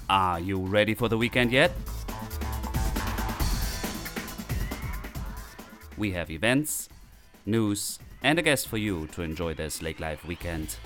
Are you ready for the weekend yet? We have events, news, and a guest for you to enjoy this Lake Life weekend.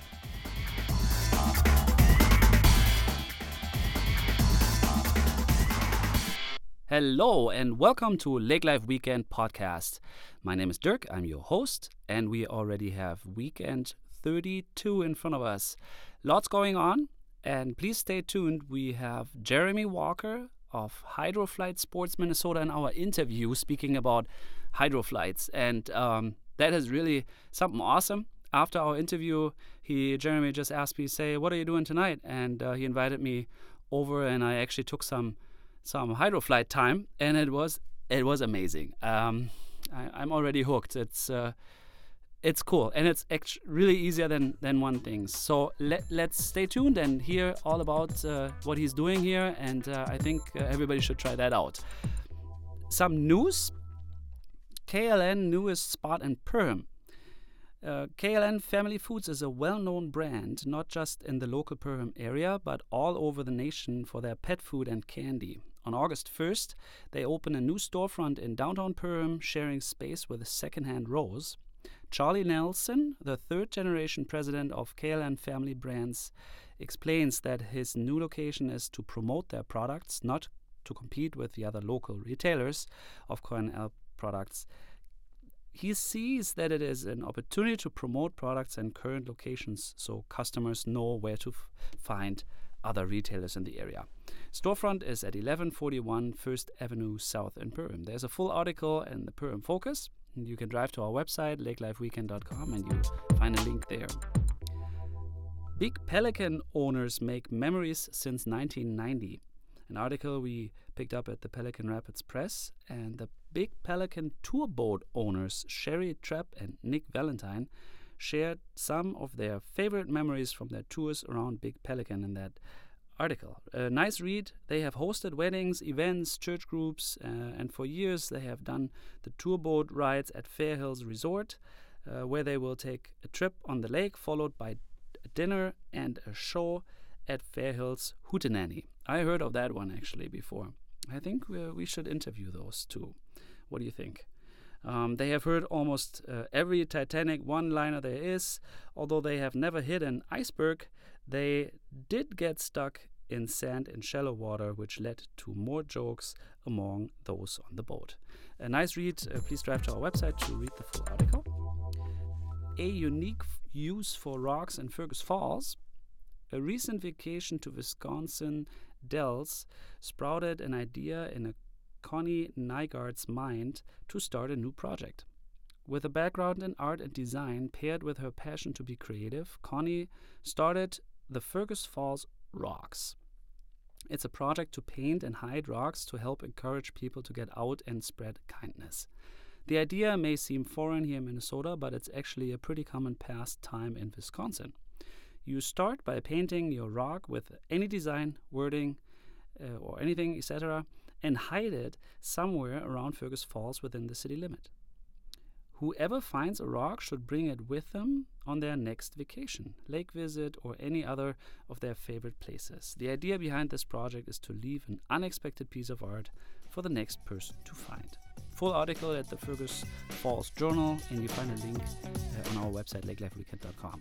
Hello and welcome to Lake Life Weekend Podcast. My name is Dirk, I'm your host, and we already have weekend 32 in front of us. Lots going on, and please stay tuned. We have Jeremy Walker of Hydroflight Sports Minnesota in our interview speaking about hydroflights, and that is really something awesome. After our interview, Jeremy just asked me, say, what are you doing tonight? And he invited me over, and I actually took some hydroflight time, and it was amazing. I'm already hooked. It's cool, and it's really easier than one thing. So let's stay tuned and hear all about what he's doing here, and I think everybody should try that out. Some news: KLN newest spot in Perham. KLN Family Foods is a well-known brand, not just in the local Perham area, but all over the nation for their pet food and candy. On August 1st, they open a new storefront in downtown Perham, sharing space with Secondhand Rose. Charlie Nelson, the third-generation president of KLN Family Brands, explains that his new location is to promote their products, not to compete with the other local retailers of KLN products. He sees that it is an opportunity to promote products in current locations so customers know where to find other retailers in the area. Storefront is at 1141 First Avenue South in Perham. There's a full article in the Perham Focus. You can drive to our website, lakelifeweekend.com, and you find a link there. Big Pelican owners make memories since 1990. An article we picked up at the Pelican Rapids Press, and the Big Pelican tour boat owners Sherry Trapp and Nick Valentine shared some of their favorite memories from their tours around Big Pelican in that article. A nice read. They have hosted weddings, events, church groups, and for years they have done the tour boat rides at Fair Hills Resort, where they will take a trip on the lake followed by a dinner and a show at Fair Hills Hootenanny. I heard of that one actually before. I think we should interview those two. What do you think? They have heard almost every Titanic one-liner there is. Although they have never hit an iceberg, they did get stuck in sand and shallow water, which led to more jokes among those on the boat. A nice read. Please drive to our website to read the full article. A unique use for rocks in Fergus Falls. A recent vacation to Wisconsin Dells sprouted an idea in a Connie Nygaard's mind to start a new project. With a background in art and design paired with her passion to be creative, Connie started the Fergus Falls Rocks. It's a project to paint and hide rocks to help encourage people to get out and spread kindness. The idea may seem foreign here in Minnesota, but it's actually a pretty common pastime in Wisconsin. You start by painting your rock with any design, wording, or anything, etc., and hide it somewhere around Fergus Falls within the city limit. Whoever finds a rock should bring it with them on their next vacation, lake visit, or any other of their favorite places. The idea behind this project is to leave an unexpected piece of art for the next person to find. Full article at the Fergus Falls Journal, and you find a link on our website, lakelifeweekend.com.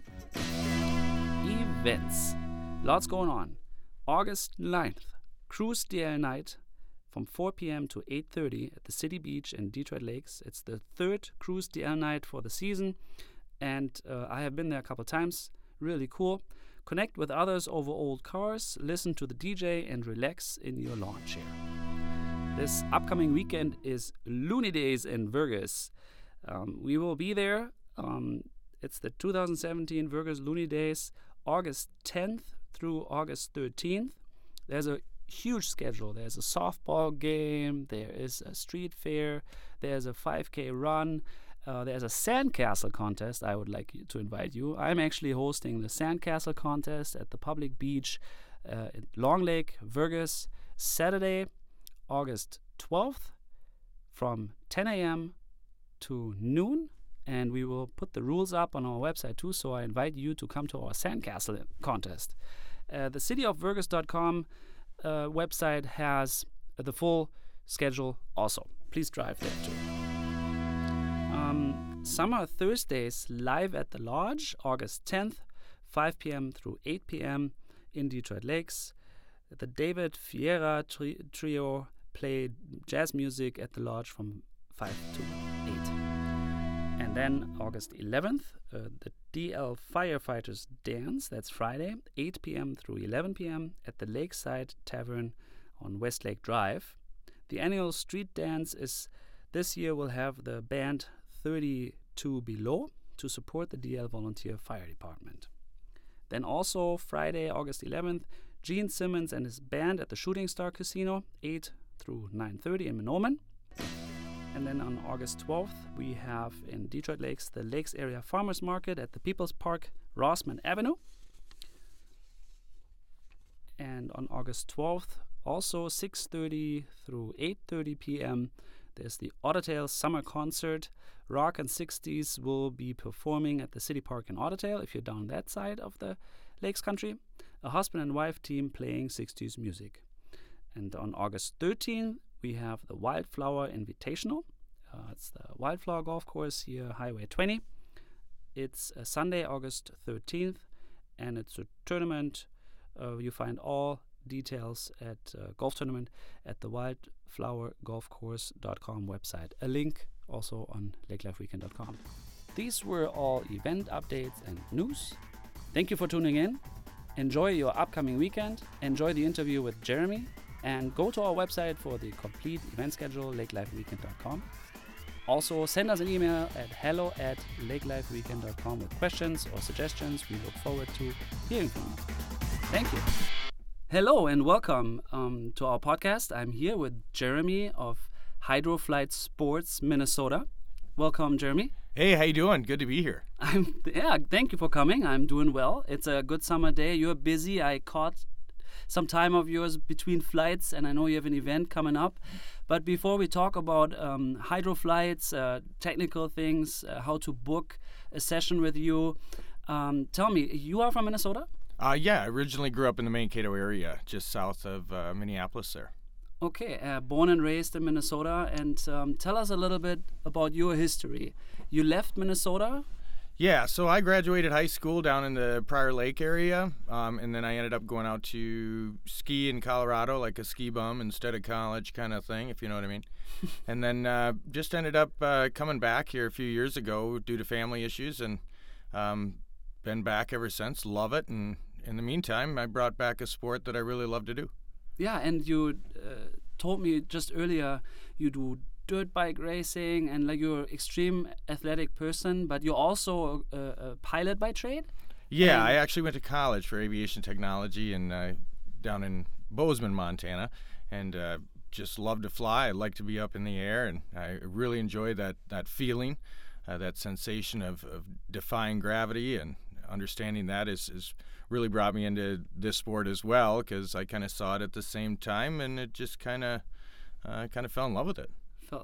Events. Lots going on. August 9th, Cruise DL Night from 4 p.m. to 8:30 at the City Beach in Detroit Lakes. It's the third Cruise DL Night for the season, and I have been there a couple times. Really cool. Connect with others over old cars, listen to the DJ, and relax in your lawn chair. This upcoming weekend is Looney Days in Vergas. We will be there. It's the 2017 Vergas Looney Days, August 10th through August 13th. There's a huge schedule. There's a softball game, there is a street fair, there's a 5K run, there's a sandcastle contest. I would like to invite you. I'm actually hosting the sandcastle contest at the public beach in Long Lake, Vergas, Saturday, August 12th from 10 a.m. to noon, and we will put the rules up on our website too, so I invite you to come to our sandcastle contest. The cityofvergus.com website has the full schedule also. Please drive there too. Summer Thursdays live at the Lodge, August 10th, 5 p.m. through 8 p.m. in Detroit Lakes. The David Fiera Trio play jazz music at the Lodge from 5 to 8. And then August 11th, the DL Firefighters Dance, that's Friday, 8 p.m. through 11 p.m. at the Lakeside Tavern on Westlake Drive. The annual street dance is this year will have the band 32 Below to support the DL Volunteer Fire Department. Then also Friday, August 11th, Gene Simmons and his band at the Shooting Star Casino, 8 through 9:30 in Menomen. And then on August 12th, we have in Detroit Lakes the Lakes Area Farmers Market at the People's Park, Rossman Avenue. And on August 12th, also 6:30 through 8:30 p.m., there's the Ottertail Summer Concert. Rock and 60s will be performing at the City Park in Ottertail, if you're down that side of the Lakes Country. A husband and wife team playing 60s music. And on August 13th, we have the Wildflower Invitational. It's the Wildflower Golf Course here, Highway 20. It's Sunday, August 13th, and it's a tournament. You find all details at golf tournament at the wildflowergolfcourse.com website. A link also on lakelifeweekend.com. These were all event updates and news. Thank you for tuning in. Enjoy your upcoming weekend. Enjoy the interview with Jeremy. And go to our website for the complete event schedule, lakelifeweekend.com. Also, send us an email at hello@lakelifeweekend.com with questions or suggestions. We look forward to hearing from you. Thank you. Hello and welcome to our podcast. I'm here with Jeremy of Hydroflight Sports, Minnesota. Welcome, Jeremy. Hey, how you doing? Good to be here. Thank you for coming. I'm doing well. It's a good summer day. You're busy. I caught some time of yours between flights, and I know you have an event coming up. But before we talk about hydroflights, technical things, how to book a session with you, tell me, you are from Minnesota? Yeah, I originally grew up in the Mankato area, just south of Minneapolis there. Okay, born and raised in Minnesota, and tell us a little bit about your history. You left Minnesota? Yeah, so I graduated high school down in the Prior Lake area, and then I ended up going out to ski in Colorado, like a ski bum instead of college kind of thing, if you know what I mean. And then just ended up coming back here a few years ago due to family issues, and been back ever since. Love it, and in the meantime, I brought back a sport that I really love to do. Yeah, and you told me just earlier you do dirt bike racing and like you're an extreme athletic person, but you're also a pilot by trade? Yeah, I actually went to college for aviation technology down in Bozeman, Montana, and just love to fly. I like to be up in the air, and I really enjoy that feeling, that sensation of defying gravity, and understanding that is really brought me into this sport as well, because I kind of saw it at the same time, and it just kind of fell in love with it.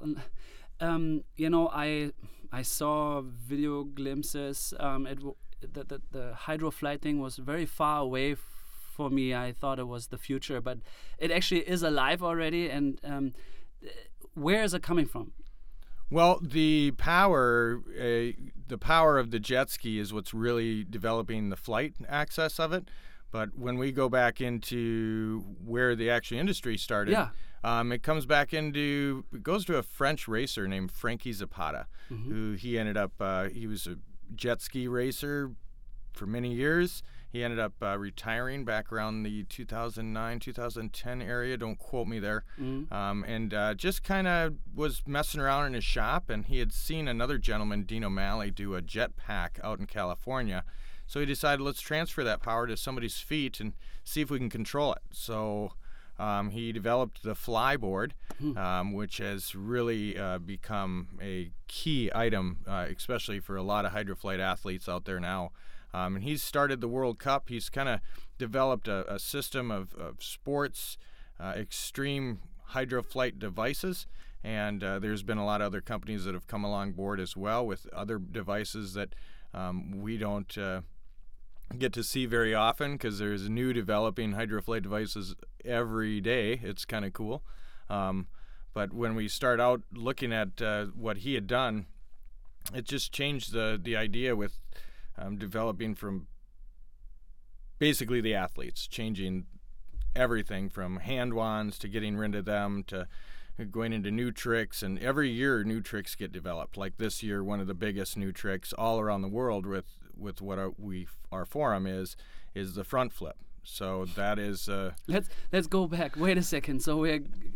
I saw video glimpses. The hydroflight thing was very far away for me. I thought it was the future, but it actually is alive already. And where is it coming from? Well, the power of the jet ski is what's really developing the flight access of it. But when we go back into where the actual industry started, it goes to a French racer named Frankie Zapata, who he ended up, he was a jet ski racer for many years. He ended up retiring back around the 2009, 2010 area. Don't quote me there. And just kind of was messing around in his shop, and he had seen another gentleman, Dean O'Malley, do a jet pack out in California. So he decided, let's transfer that power to somebody's feet and see if we can control it. So he developed the flyboard, which has really become a key item, especially for a lot of hydroflight athletes out there now. And he's started the World Cup. He's kind of developed a system of sports, extreme hydroflight devices. And there's been a lot of other companies that have come along board as well with other devices that we don't get to see very often because there's new developing HydroFlight devices every day. It's kind of cool. But when we start out looking at what he had done, it just changed the idea with developing from basically the athletes, changing everything from hand wands to getting rid of them to going into new tricks. And every year new tricks get developed. Like this year, one of the biggest new tricks all around the world with what our forum is the front flip. So that is. Let's go back. Wait a second. So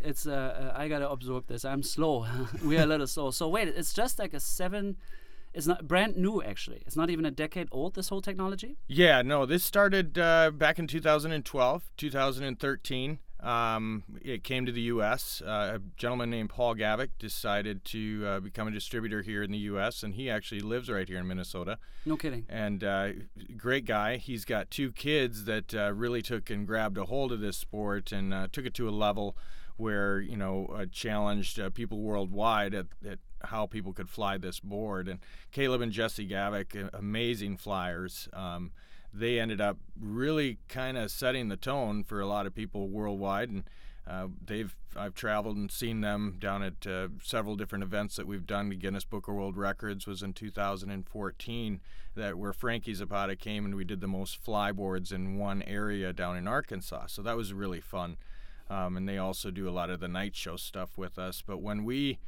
I gotta absorb this. I'm slow. We're a little slow. So wait, it's just like it's not brand new actually. It's not even a decade old, this whole technology? Yeah, no, this started back in 2012, 2013. It came to the U.S. A gentleman named Paul Gavick decided to become a distributor here in the U.S., and he actually lives right here in Minnesota. No kidding. And great guy. He's got 2 kids that really took and grabbed a hold of this sport and took it to a level where, challenged people worldwide at how people could fly this board. And Caleb and Jesse Gavick, amazing flyers. They ended up really kind of setting the tone for a lot of people worldwide, and I've traveled and seen them down at several different events that we've done. The Guinness Book of World Records was in 2014, where Frankie Zapata came and we did the most flyboards in one area down in Arkansas. So that was really fun, and they also do a lot of the night show stuff with us. But when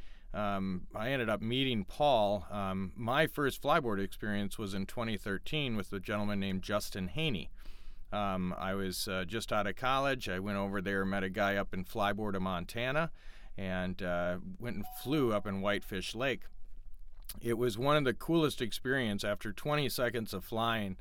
I ended up meeting Paul. My first flyboard experience was in 2013 with a gentleman named Justin Haney. I was just out of college. I went over there, met a guy up in Flyboard, Montana, and went and flew up in Whitefish Lake. It was one of the coolest experiences. After 20 seconds of flying,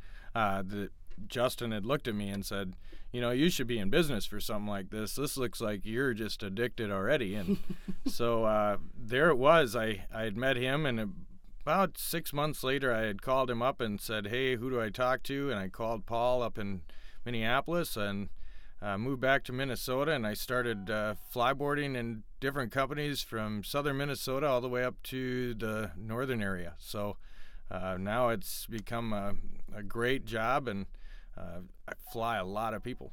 Justin had looked at me and said, you should be in business for something like this. This looks like you're just addicted already. And so there it was. I had met him, and about 6 months later, I had called him up and said, hey, who do I talk to? And I called Paul up in Minneapolis and moved back to Minnesota, and I started flyboarding in different companies from southern Minnesota all the way up to the northern area. So now it's become a great job, and I fly a lot of people.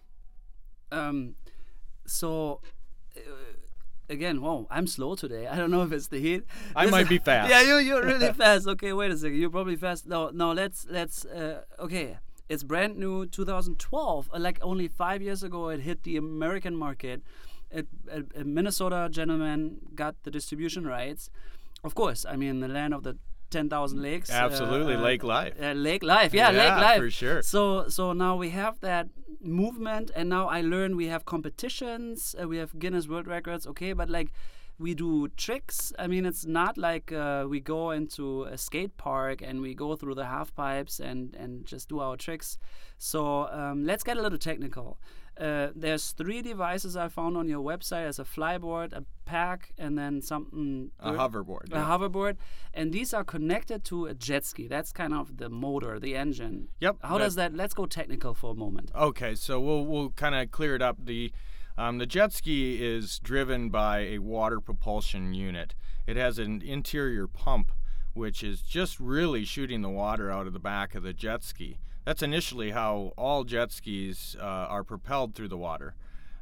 Again, whoa, I'm slow today. I don't know if it's the heat. I might be fast. Yeah, you're really fast. Okay, wait a second. You're probably fast. No, let's okay. It's brand new, 2012. Like only 5 years ago, it hit the American market. A Minnesota gentleman got the distribution rights. Of course, I mean, the land of the 10,000 lakes. Absolutely, Lake Life. Lake Life, yeah, Lake Life. For sure. So now we have that movement, and now I learn we have competitions, we have Guinness World Records, okay, but like we do tricks. I mean, it's not like we go into a skate park and we go through the half pipes and just do our tricks. So let's get a little technical. There's 3 devices I found on your website as a flyboard, a pack, and then something. A hoverboard. A hoverboard. And these are connected to a jet ski. That's kind of the motor, the engine. Yep. How does that? Let's go technical for a moment. Okay, so we'll kind of clear it up. The jet ski is driven by a water propulsion unit. It has an interior pump, which is just really shooting the water out of the back of the jet ski. That's initially how all jet skis are propelled through the water.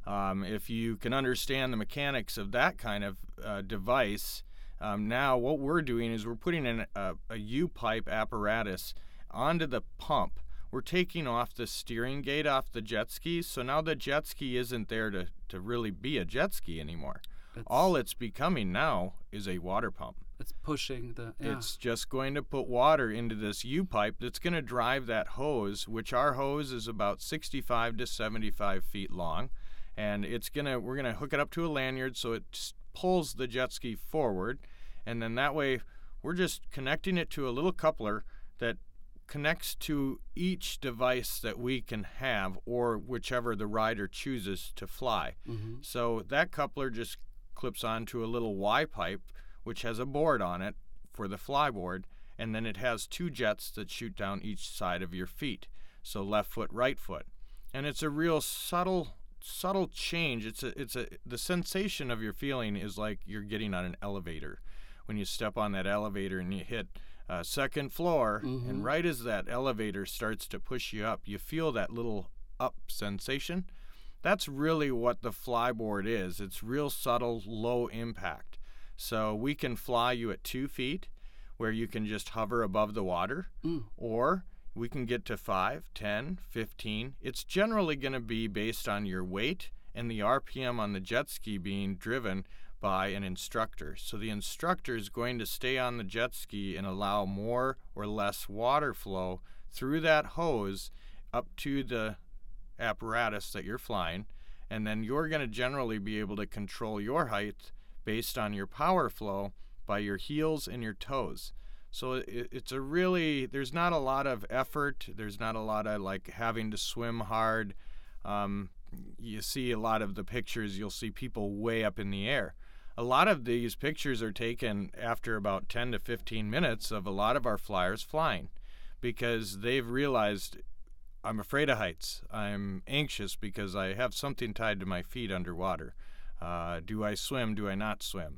If you can understand the mechanics of that kind of device, now what we're doing is we're putting in a U-pipe apparatus onto the pump. We're taking off the steering gate off the jet ski, so now the jet ski isn't there to really be a jet ski anymore. All it's becoming now is a water pump. It's pushing the... Yeah. It's just going to put water into this U-pipe that's going to drive that hose, which our hose is about 65 to 75 feet long. And we're going to hook it up to a lanyard so it pulls the jet ski forward. And then that way we're just connecting it to a little coupler that connects to each device that we can have, or whichever the rider chooses to fly. Mm-hmm. So that coupler just clips onto a little Y-pipe, which has a board on it for the flyboard, and then it has 2 jets that shoot down each side of your feet, so left foot, right foot. And it's a real subtle change. The sensation of your feeling is like you're getting on an elevator. When you step on that elevator and you hit second floor, and right as that elevator starts to push you up, you feel that little up sensation. That's really what the flyboard is. It's real subtle, low impact. So we can fly you at 2 feet, where you can just hover above the water, or we can get to 5, 10, 15. It's generally going to be based on your weight and the RPM on the jet ski being driven by an instructor. So the instructor is going to stay on the jet ski and allow more or less water flow through that hose up to the apparatus that you're flying, and then you're going to generally be able to control your height based on your power flow by your heels and your toes. So it's a really, there's not a lot of effort, there's not a lot of like having to swim hard. You see a lot of the pictures, you'll see people way up in the air. A lot of these pictures are taken after about 10 to 15 minutes of a lot of our flyers flying, because they've realized, I'm afraid of heights. I'm anxious because I have something tied to my feet underwater. Do I swim? Do I not swim?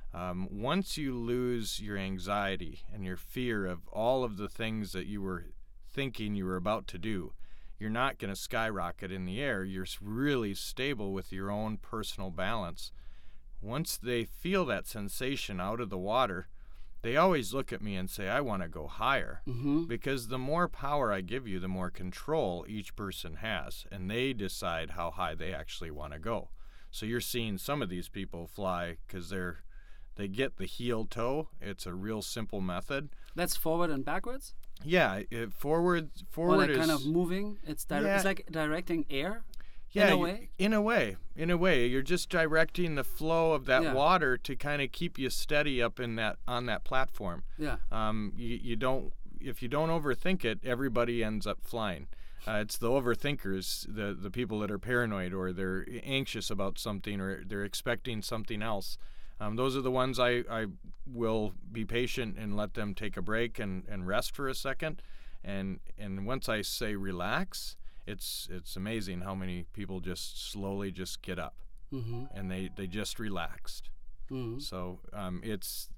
Once you lose your anxiety and your fear of all of the things that you were thinking you were about to do, you're not going to skyrocket in the air. You're really stable with your own personal balance. Once they feel that sensation out of the water, they always look at me and say, I want to go higher, because the more power I give you, the more control each person has, and they decide how high they actually want to go. So you're seeing some of these people fly because they get the heel toe. It's a real simple method. That's forward and backwards? Yeah, forward or like is kind of moving. It's it's like directing air. Yeah, in a way. In a way, you're just directing the flow of that water to kind of keep you steady up in that on that platform. Yeah. You don't, if you don't overthink it, everybody ends up flying. It's the overthinkers, the people that are paranoid or they're anxious about something or they're expecting something else. Those are the ones I will be patient and let them take a break and rest for a second. And once I say relax, it's amazing how many people just slowly just get up and they just relaxed. So it's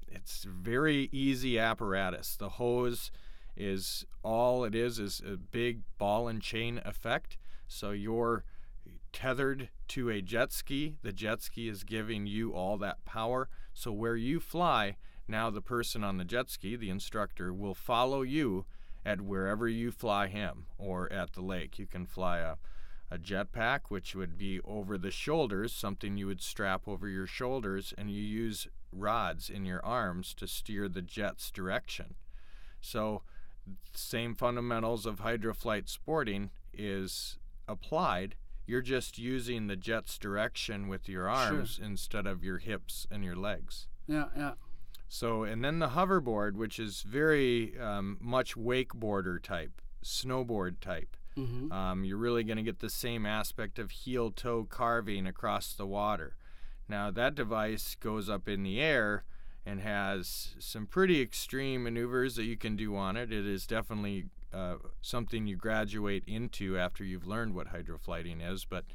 very easy apparatus. The hose is all it is a big ball and chain effect. So you're tethered to a jet ski. The jet ski is giving you all that power. So where you fly, now the person on the jet ski, the instructor, will follow you at wherever you fly him, or at the lake. You can fly a jetpack, which would be over the shoulders, something you would strap over your shoulders, and you use rods in your arms to steer the jet's direction. So same fundamentals of hydroflight sporting is applied. You're just using the jet's direction with your arms instead of your hips and your legs. Yeah. So, and then the hoverboard, which is very much wakeboarder type, snowboard type. You're really going to get the same aspect of heel-toe carving across the water. Now, that device goes up in the air and has some pretty extreme maneuvers that you can do on it. It is definitely something you graduate into after you've learned what hydroflighting is, but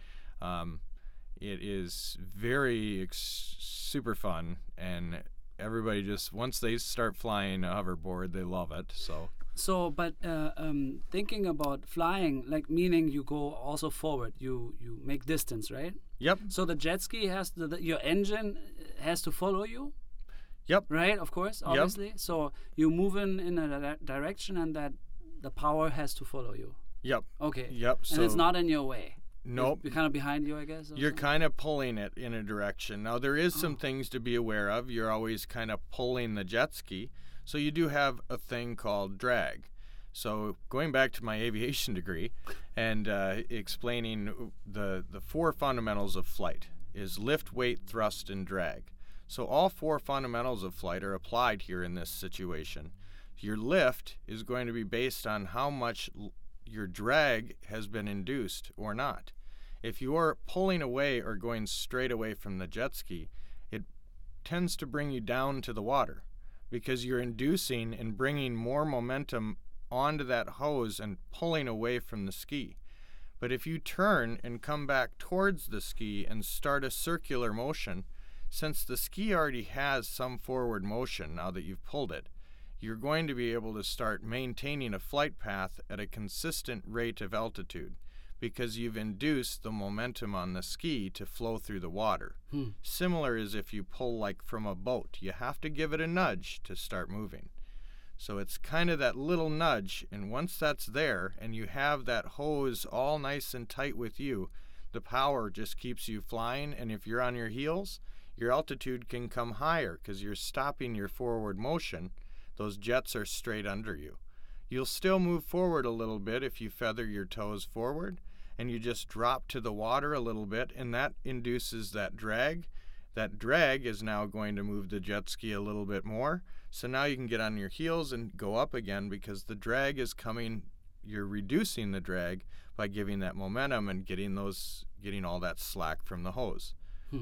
it is very super fun, and everybody just, once they start flying a hoverboard, they love it. So, but thinking about flying, like meaning you go also forward, you make distance, right? Yep. So the jet ski has your engine has to follow you. Yep. Right, of course, obviously. Yep. So you move in a direction, and that the power has to follow you. Yep. Okay. Yep. And it's not in your way. Nope. You're kind of behind you, I guess. You're kind of pulling it in a direction. Now, there is some things to be aware of. You're always kind of pulling the jet ski. So you do have a thing called drag. So going back to my aviation degree and explaining the 4 fundamentals of flight is lift, weight, thrust, and drag. So all 4 fundamentals of flight are applied here in this situation. Your lift is going to be based on how much your drag has been induced or not. If you are pulling away or going straight away from the jet ski, it tends to bring you down to the water because you're inducing and bringing more momentum onto that hose and pulling away from the ski. But if you turn and come back towards the ski and start a circular motion, since the ski already has some forward motion now that you've pulled it, you're going to be able to start maintaining a flight path at a consistent rate of altitude because you've induced the momentum on the ski to flow through the water. Similar as if you pull like from a boat. You have to give it a nudge to start moving. So it's kind of that little nudge, and once that's there and you have that hose all nice and tight with you, the power just keeps you flying, and if you're on your heels, your altitude can come higher because you're stopping your forward motion. Those jets are straight under you. You'll still move forward a little bit if you feather your toes forward, and you just drop to the water a little bit, and that induces that drag. That drag is now going to move the jet ski a little bit more. So now you can get on your heels and go up again because the drag is coming. You're reducing the drag by giving that momentum and getting all that slack from the hose.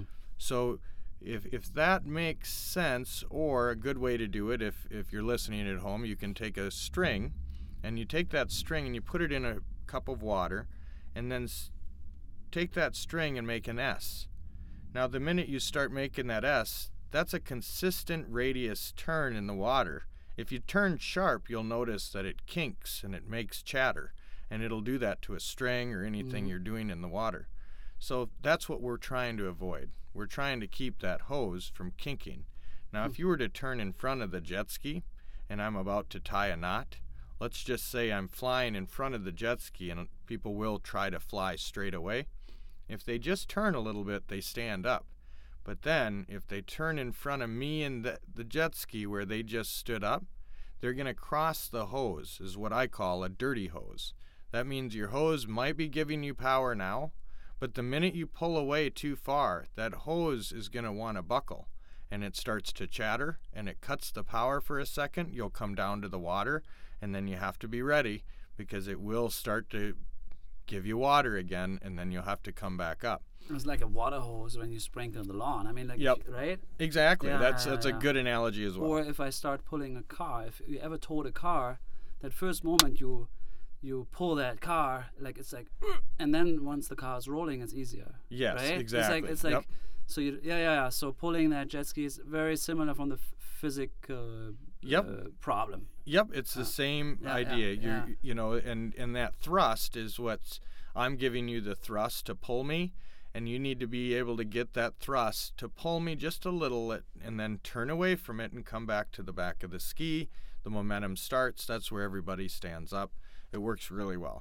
So if that makes sense, or a good way to do it, if you're listening at home, you can take a string, and you take that string and you put it in a cup of water, and then take that string and make an S. Now the minute you start making that S, that's a consistent radius turn in the water. If you turn sharp, you'll notice that it kinks and it makes chatter, and it'll do that to a string or anything you're doing in the water. So that's what we're trying to avoid. We're trying to keep that hose from kinking. Now, if you were to turn in front of the jet ski and I'm about to tie a knot, let's just say I'm flying in front of the jet ski, and people will try to fly straight away. If they just turn a little bit, they stand up. But then, if they turn in front of me and the jet ski where they just stood up, they're going to cross the hose, is what I call a dirty hose. That means your hose might be giving you power now, but the minute you pull away too far, that hose is going to want to buckle, and it starts to chatter, and it cuts the power for a second. You'll come down to the water, and then you have to be ready because it will start to give you water again, and then you'll have to come back up. It's like a water hose when you sprinkle the lawn. I mean, like, right? Exactly. Yeah, that's a good analogy as well. Or if I start pulling a car, if you ever towed a car, that first moment you pull that car, like it's like, and then once the car is rolling, it's easier. Yes, right? exactly. It's like, so So pulling that jet ski is very similar from the physical problem. Yep, it's the same idea. You know, and that thrust is what's, I'm giving you the thrust to pull me, and you need to be able to get that thrust to pull me just a little, and then turn away from it and come back to the back of the ski. The momentum starts. That's where everybody stands up. It works really well.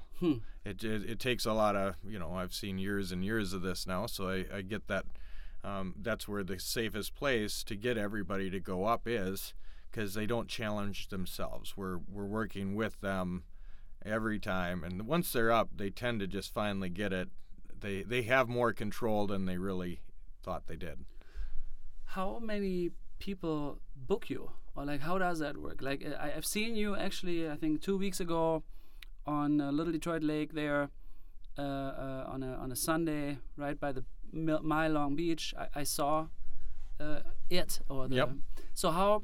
It takes a lot of, I've seen years and years of this now, so I get that. That's where the safest place to get everybody to go up is, because they don't challenge themselves. We're working with them every time, and once they're up, they tend to just finally get it. They have more control than they really thought they did. How many people book you, or like how does that work? Like I've seen you actually, I think 2 weeks ago, on Little Detroit Lake there, on a Sunday, right by the Mile Long Beach. I saw it. So how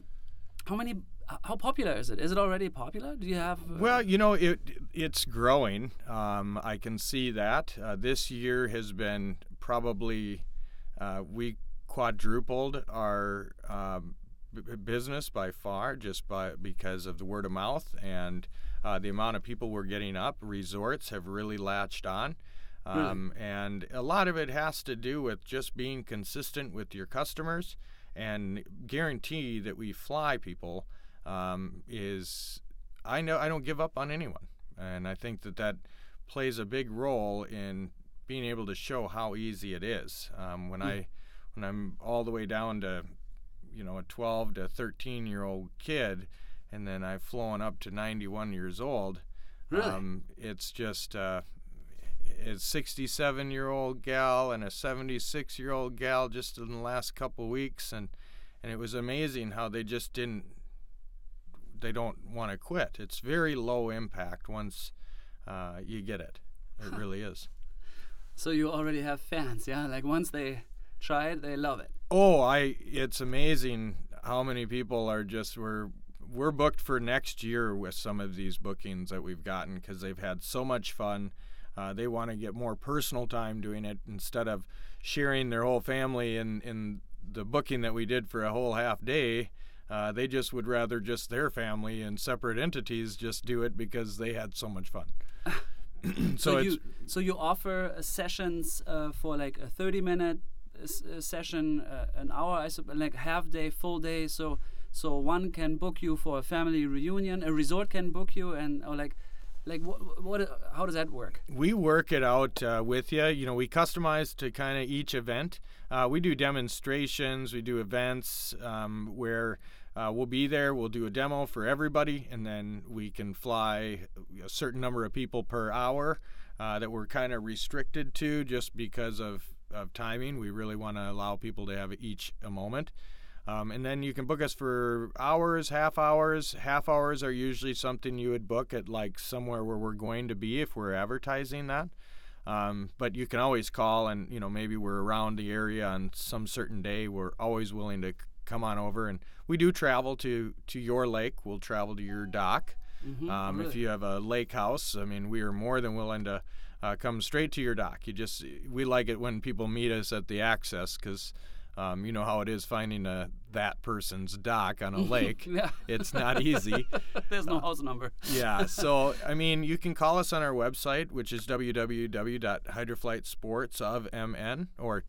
popular is it? Is it already popular? Do you have? Well, it's growing. I can see that. This year has been probably we quadrupled our business by far, because of the word of mouth and the amount of people we're getting up. Resorts have really latched on. And a lot of it has to do with just being consistent with your customers and guarantee that we fly people. I know I don't give up on anyone, and I think that plays a big role in being able to show how easy it is. When I'm all the way down to a 12 to 13-year-old kid, and then I've flown up to 91 years old. Really? It's just a 67-year-old gal and a 76-year-old gal just in the last couple weeks, and it was amazing how they just they don't want to quit. It's very low impact once you get it. It really is. So you already have fans, yeah? Like once they try it, they love it. Oh, it's amazing how many people are just, we're booked for next year with some of these bookings that we've gotten because they've had so much fun. They want to get more personal time doing it instead of sharing their whole family in the booking that we did for a whole half day. They just would rather just their family and separate entities just do it because they had so much fun. So you offer sessions for like a 30-minute session, an hour, like half day, full day. So one can book you for a family reunion. A resort can book you, and or like what? How does that work? We work it out with you. You know, we customize to kind of each event. We do demonstrations. We do events where we'll be there. We'll do a demo for everybody, and then we can fly a certain number of people per hour that we're kind of restricted to just because of timing. We really want to allow people to have each a moment. And then you can book us for hours, half hours. Half hours are usually something you would book at like somewhere where we're going to be if we're advertising that. But you can always call, and you know, maybe we're around the area on some certain day. We're always willing to come on over, and we do travel to your lake. We'll travel to your dock. Really? If you have a lake house, I mean, we are more than willing to come straight to your dock. We like it when people meet us at the access because you know how it is finding that person's dock on a lake. Yeah. It's not easy. There's no house number. Yeah, so I mean, you can call us on our website, which is www.hydroflightsportsofmn or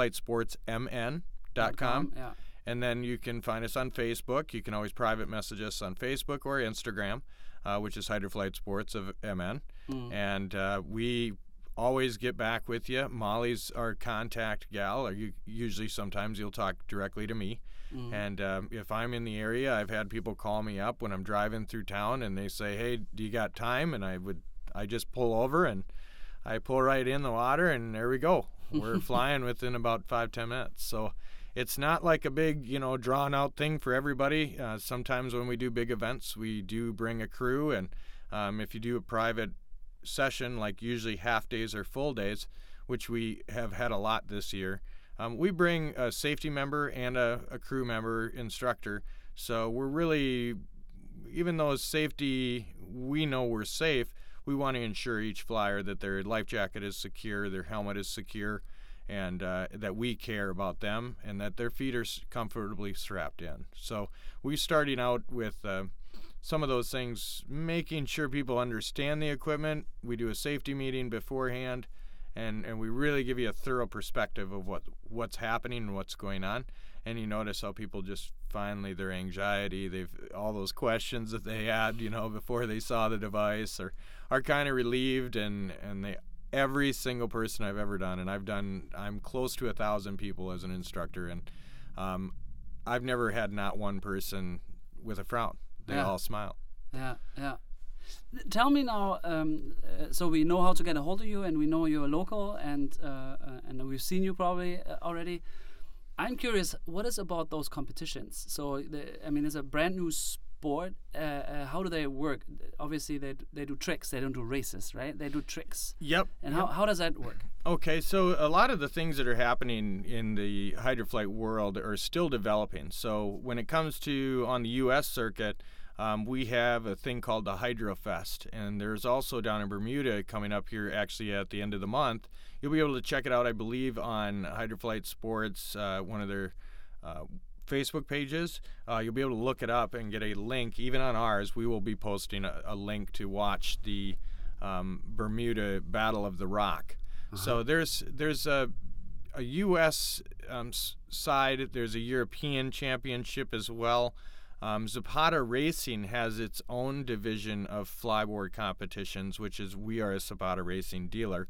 hydroflightsportsmn.com. Yeah. And then you can find us on Facebook. You can always private message us on Facebook or Instagram, which is Hydroflight Sports of MN. And we always get back with you. Molly's our contact gal, or usually sometimes you'll talk directly to me. And if I'm in the area, I've had people call me up when I'm driving through town, and they say, "Hey, do you got time?" And I just pull over and I pull right in the water, and there we go. We're flying within about 5-10 minutes. So it's not like a big, drawn out thing for everybody. Sometimes when we do big events, we do bring a crew, and if you do a private session, like usually half days or full days, which we have had a lot this year, we bring a safety member and a crew member instructor. So we're really, even though safety, we know we're safe, we want to ensure each flyer that their life jacket is secure, their helmet is secure, and that we care about them and that their feet are comfortably strapped in. So we're starting out with some of those things, making sure people understand the equipment. We do a safety meeting beforehand, and we really give you a thorough perspective of what's happening and what's going on. And you notice how people just finally, their anxiety, all those questions that they had, before they saw the device are kind of relieved, and they, every single person I've ever done, and I'm close to 1,000 people as an instructor, and I've never had not one person with a frown. They all smile. Yeah. Tell me now, so we know how to get a hold of you, and we know you're local, and we've seen you probably already. I'm curious, what is about those competitions? So, it's a brand new sport. How do they work? Obviously, they do tricks. They don't do races, right? They do tricks. Yep. And how does that work? Okay, so a lot of the things that are happening in the hydroflight world are still developing. So when it comes to on the U.S. circuit, we have a thing called the HydroFest, and there's also down in Bermuda coming up here actually at the end of the month. You'll be able to check it out, I believe, on Hydroflight Sports, one of their Facebook pages. You'll be able to look it up and get a link. Even on ours, we will be posting a link to watch the Bermuda Battle of the Rock. So there's a U.S. Side. There's a European championship as well. Zapata Racing has its own division of flyboard competitions, which is we are a Zapata Racing dealer.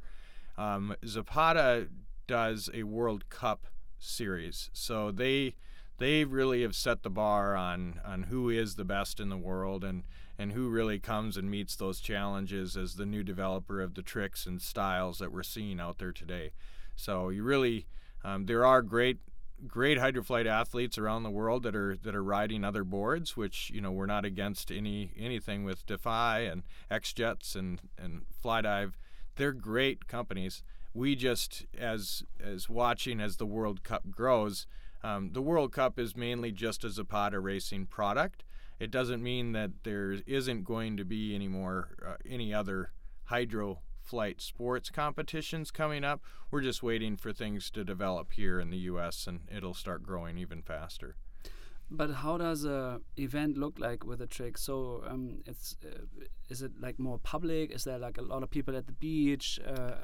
Zapata does a World Cup series, so they really have set the bar on who is the best in the world and who really comes and meets those challenges as the new developer of the tricks and styles that we're seeing out there today. So you really, there are great hydroflight athletes around the world that are riding other boards, which we're not against anything with Defy and X-Jets and Flydive. They're great companies. We just as watching as the World Cup grows. The World Cup is mainly just a Zapata Racing product. It doesn't mean that there isn't going to be any other hydroflight sports competitions coming up. We're just waiting for things to develop here in the U.S., and it'll start growing even faster. But how does a event look like with a trick? So is it like more public? Is there like a lot of people at the beach,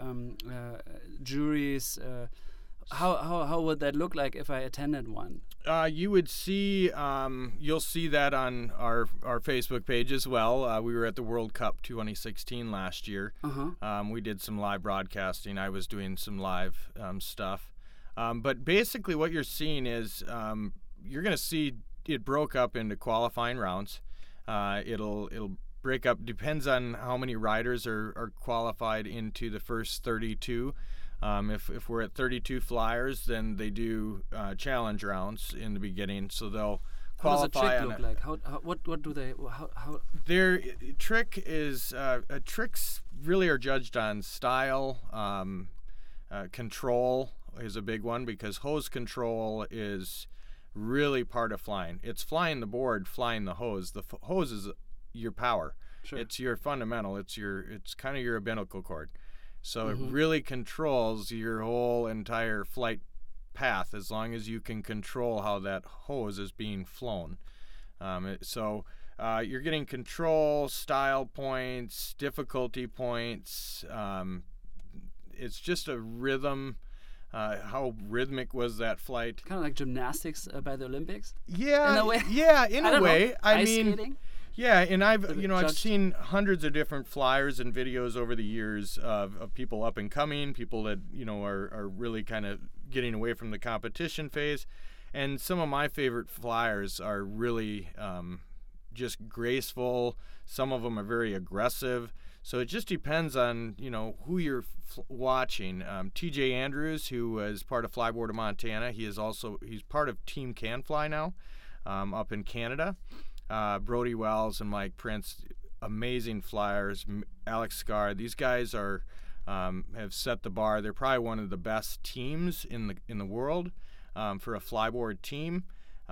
juries? How would that look like if I attended one? You would see, you'll see that on our Facebook page as well. We were at the World Cup 2016 last year. We did some live broadcasting. I was doing some live stuff. But basically what you're seeing is you're going to see it broke up into qualifying rounds. It'll break up, depends on how many riders are qualified into the first 32. If we're at 32 flyers, then they do challenge rounds in the beginning, so they'll qualify. How does a trick look like? What do they? How? Their trick is tricks really are judged on style. Control is a big one because hose control is really part of flying. It's flying the board, flying the hose. The hose is your power. Sure. It's your fundamental. It's kind of your umbilical cord. So it really controls your whole entire flight path as long as you can control how that hose is being flown. You're getting control, style points, difficulty points. It's just a rhythm. How rhythmic was that flight? Kind of like gymnastics by the Olympics. Yeah, in a way. Yeah, in a way. Ice skating. Yeah, and I've seen hundreds of different flyers and videos over the years of people up and coming, people that are really kind of getting away from the competition phase, and some of my favorite flyers are really just graceful. Some of them are very aggressive. So it just depends on who you're watching. TJ Andrews, who is part of Flyboard of Montana, he's part of Team Can Fly now, up in Canada. Brody Wells and Mike Prince, amazing flyers. Alex Scar, these guys have set the bar. They're probably one of the best teams in the world for a flyboard team.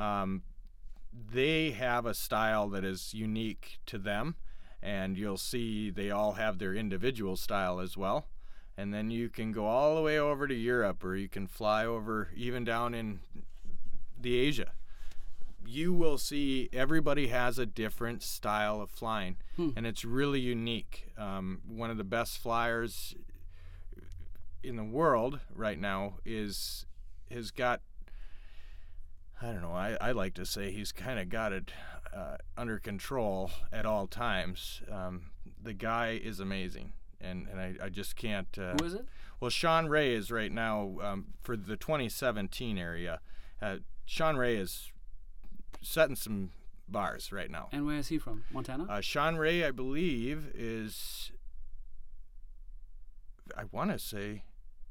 They have a style that is unique to them, and you'll see they all have their individual style as well. And then you can go all the way over to Europe, or you can fly over even down in the Asia. You will see everybody has a different style of flying, and it's really unique. One of the best flyers in the world right now has got, I don't know, I like to say he's kind of got it under control at all times. The guy is amazing, and I just can't. Who is it? Well, Sean Ray is right now for the 2017 area. Sean Ray is setting some bars right now. And where is he from? Montana? Sean Ray, I believe, is, I want to say,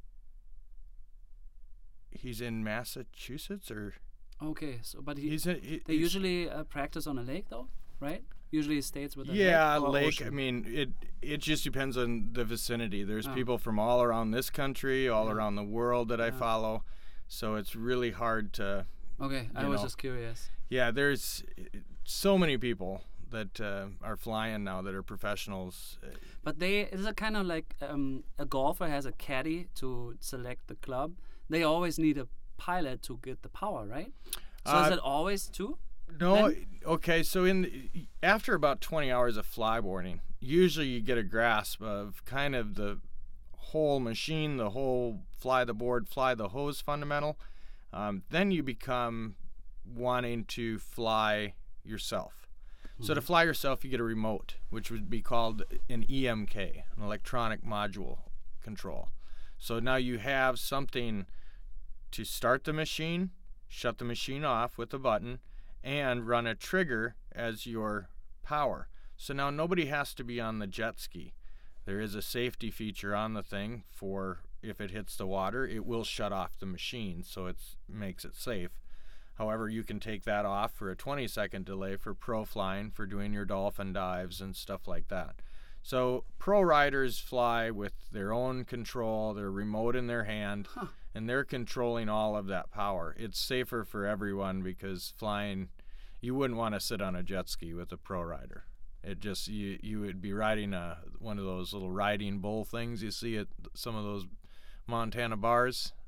he's in Massachusetts or. Okay, so but they usually practice on a lake though, right? Usually states with a lake. Ocean. I mean, it just depends on the vicinity. There's people from all around this country, all around the world that I follow, so it's really hard to. Okay, I was just curious. Yeah, there's so many people that are flying now that are professionals. But is it kind of like a golfer has a caddy to select the club? They always need a pilot to get the power, right? So is it always two? No. Then? Okay, so after about 20 hours of flyboarding, usually you get a grasp of kind of the whole machine, the whole fly the board, fly the hose fundamental. Then you become wanting to fly yourself. So to fly yourself, you get a remote, which would be called an EMK, an electronic module control. So now you have something to start the machine, shut the machine off with a button, and run a trigger as your power. So now nobody has to be on the jet ski. There is a safety feature on the thing for if it hits the water, it will shut off the machine, so it makes it safe. However, you can take that off for a 20-second delay for pro flying, for doing your dolphin dives and stuff like that. So pro riders fly with their own control, their remote in their hand, and they're controlling all of that power. It's safer for everyone because flying, you wouldn't want to sit on a jet ski with a pro rider. It just, you would be riding one of those little riding bull things you see at some of those Montana bars.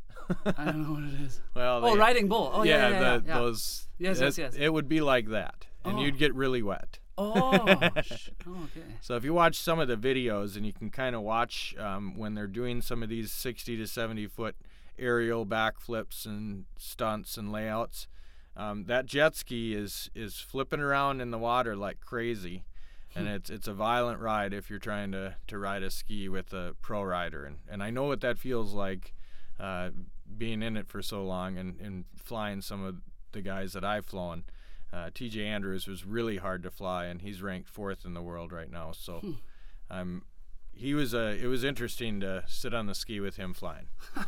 I don't know what it is. Well, riding bull. Oh, yeah. Those. Yes. It would be like that, and you'd get really wet. Oh, okay. So if you watch some of the videos, and you can kind of watch when they're doing some of these 60 to 70 foot aerial backflips and stunts and layouts, that jet ski is flipping around in the water like crazy. And it's a violent ride if you're trying to ride a ski with a pro rider. And I know what that feels like, being in it for so long and flying some of the guys that I've flown. TJ Andrews was really hard to fly, and he's ranked 4th in the world right now. So it was interesting to sit on the ski with him flying.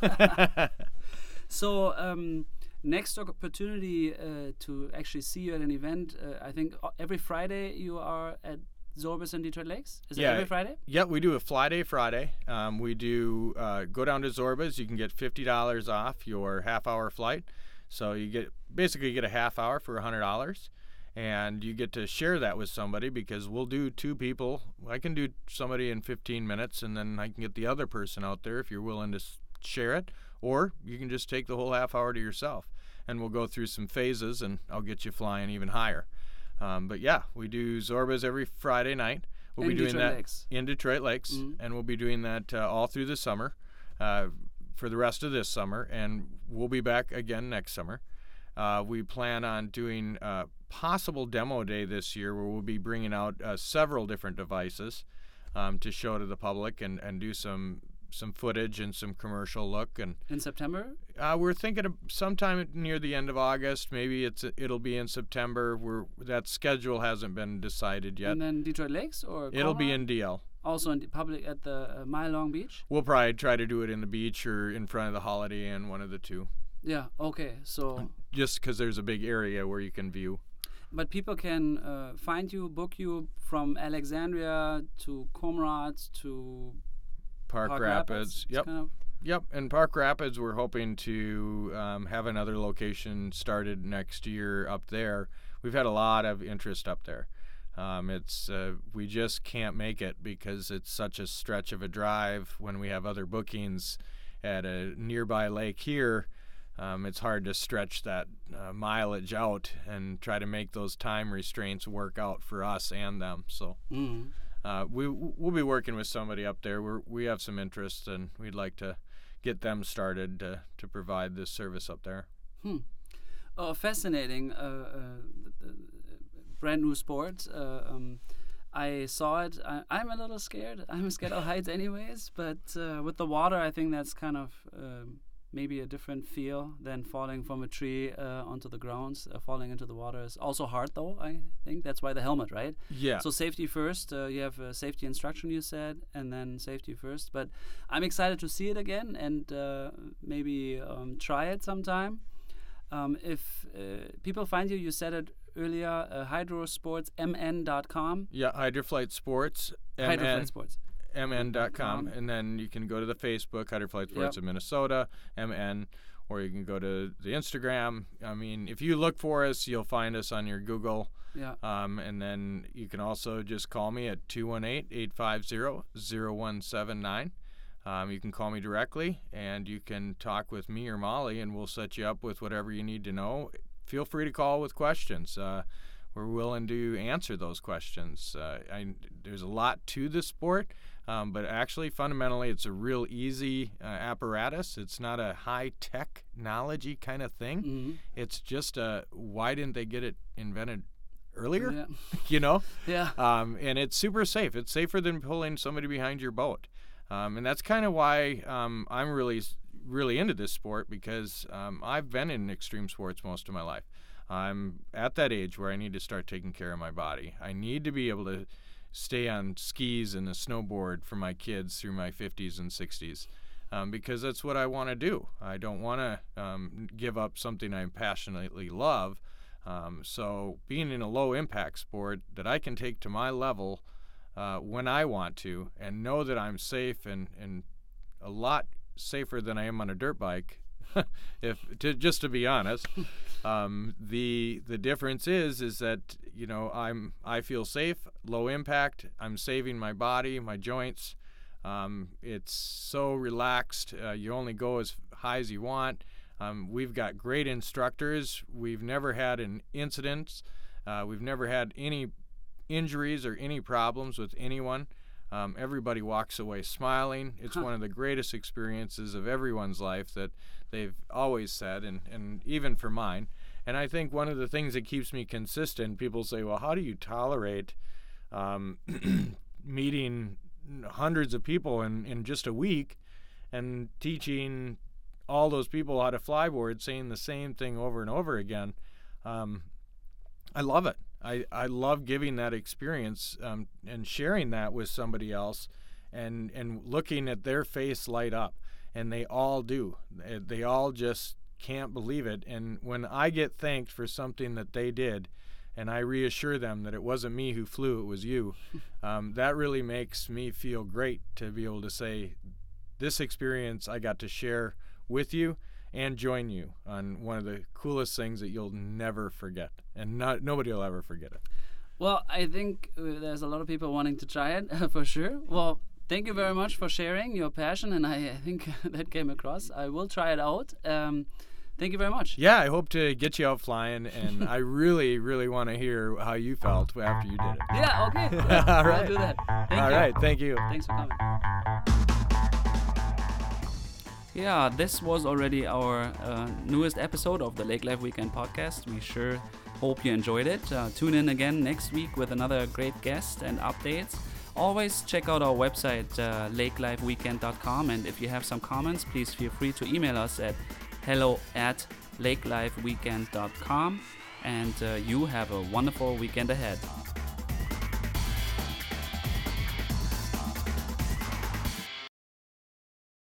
So next opportunity to actually see you at an event, I think every Friday you are at Zorbas in Detroit Lakes? Is it every Friday? Yeah, we do a Fly Day Friday. We do go down to Zorbas. You can get $50 off your half-hour flight. So you get a half hour for $100, and you get to share that with somebody, because we'll do 2 people. I can do somebody in 15 minutes, and then I can get the other person out there if you're willing to share it, or you can just take the whole half hour to yourself, and we'll go through some phases, and I'll get you flying even higher. But yeah, we do Zorbas every Friday night. We'll be doing that in Detroit Lakes, and we'll be doing that all through the summer. For the rest of this summer, and we'll be back again next summer. We plan on doing a possible demo day this year, where we'll be bringing out several different devices to show to the public and do some footage and some commercial look. And in September? We're thinking of sometime near the end of August. Maybe it'll be in September. That schedule hasn't been decided yet. And then Detroit Lakes or It'll be in DL. Also in public at the Mile Long Beach? We'll probably try to do it in the beach or in front of the Holiday Inn, one of the two. Yeah, okay. So just because there's a big area where you can view. But people can find you, book you from Alexandria to Comrades to Park Rapids. Yep. Yep. In Park Rapids, we're hoping to have another location started next year up there. We've had a lot of interest up there. We just can't make it because it's such a stretch of a drive. When we have other bookings at a nearby lake here, it's hard to stretch that mileage out and try to make those time restraints work out for us and them. So we'll be working with somebody up there. We have some interest, and we'd like to get them started to provide this service up there. Oh, fascinating. Brand new sport. I saw it. I'm a little scared. I'm scared of heights anyways, but with the water, I think that's kind of maybe a different feel than falling from a tree onto the ground. Falling into the water is also hard, though, I think. That's why the helmet, right? Yeah. So safety first. You have safety instruction, you said, and then safety first. But I'm excited to see it again and maybe try it sometime. If people find you, you said it earlier, hydrosportsmn.com. Yeah, Hydroflight Sports. Hydroflight Sports. mn.com, and then you can go to the Facebook, Hydroflight Sports of Minnesota, MN, or you can go to the Instagram. I mean, if you look for us, you'll find us on your Google. Yeah. And then you can also just call me at 218-850-0179. You can call me directly, and you can talk with me or Molly, and we'll set you up with whatever you need to know. Feel free to call with questions. We're willing to answer those questions. There's a lot to the sport, but actually, fundamentally, it's a real easy apparatus. It's not a high-technology kind of thing. Mm-hmm. It's just why didn't they get it invented earlier? Yeah. You know? Yeah. And it's super safe. It's safer than pulling somebody behind your boat. And that's kind of why I'm really into this sport, because I've been in extreme sports most of my life. I'm at that age where I need to start taking care of my body. I need to be able to stay on skis and a snowboard for my kids through my 50s and 60s, because that's what I want to do. I don't want to give up something I passionately love. So being in a low-impact sport that I can take to my level when I want to, and know that I'm safe and a lot safer than I am on a dirt bike, just to be honest. The difference is that, you know, I feel safe, low impact. I'm saving my body, my joints, It's so relaxed. You only go as high as you want. We've got great instructors. We've never had an incident. We've never had any injuries or any problems with anyone. Everybody walks away smiling. It's one of the greatest experiences of everyone's life that they've always said, and even for mine. And I think one of the things that keeps me consistent, people say, well, how do you tolerate meeting hundreds of people in just a week and teaching all those people how to flyboard, saying the same thing over and over again? I love it. I love giving that experience and sharing that with somebody else and looking at their face light up. And they all do. They all just can't believe it. And when I get thanked for something that they did, and I reassure them that it wasn't me who flew, it was you, that really makes me feel great to be able to say, this experience I got to share with you and join you on one of the coolest things that you'll never forget. And nobody will ever forget it. Well, I think there's a lot of people wanting to try it, for sure. Well, thank you very much for sharing your passion, and I think that came across. I will try it out. Thank you very much. Yeah, I hope to get you out flying, and I really, really want to hear how you felt after you did it. Yeah, okay. All right. I'll do that. Thank you. All right, thank you. Thanks for coming. Yeah, this was already our newest episode of the Lake Life Weekend podcast. We sure hope you enjoyed it. Tune in again next week with another great guest and updates. Always check out our website, lakelifeweekend.com, and if you have some comments, please feel free to email us at hello@lakelifeweekend.com, and you have a wonderful weekend ahead.